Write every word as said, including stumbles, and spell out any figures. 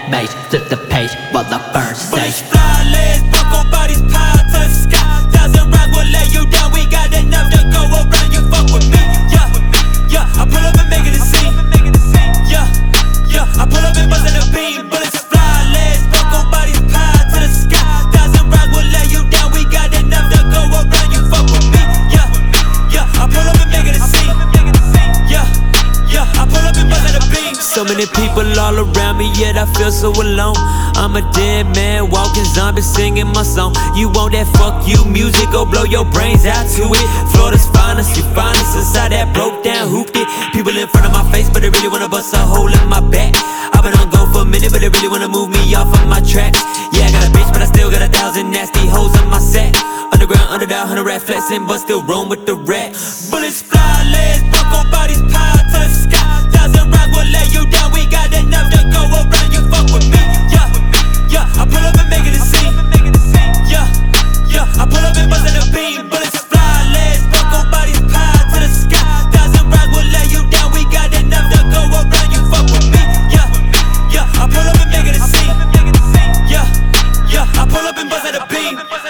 maze, flip the page while I burn Bullets sage. fly, legs buckle, bodies pile to the sky. Thousand rounds will lay you down. We got enough to go around. You fuck with me, yeah, yeah. I pull up and make it a scene, yeah, yeah. I pull up and bust in the beam. Bullets fly, legs buckle, bodies pile to the sky. Thousand rounds will lay you down. We got enough to go around. You fuck with me, yeah, yeah. I pull up and make it a scene, yeah, yeah. I pull up and bust in the beam. So many people all around me, yet I feel so alone. I'm a dead man, walking zombie, singing my song. You want that fuck you music, go blow your brains out to it. Florida's finest, you find us inside that broke down hooped it. People in front of my face, but they really wanna bust a hole in my back. I've been on go for a minute, but they really wanna move me off of my tracks. Yeah, I got a bitch, but I still got a thousand nasty hoes on my sack. Underground, underdog, hundred rat flexing, but still roam with the rat. Bullets fly, legs buckle, bodies pile to the sky. Thousand rounds will lay you down. We got enough to go around. You fuck with me, yeah, yeah. I pull up and make it a scene, yeah, yeah. I pull up and bust in the beam. Bullets fly, legs buckle, bodies pile to the sky. Thousand rounds will lay you down. We got enough to go around. You fuck with me, yeah, yeah. I pull up and make it a scene, yeah, yeah. I pull up and bust in the beam.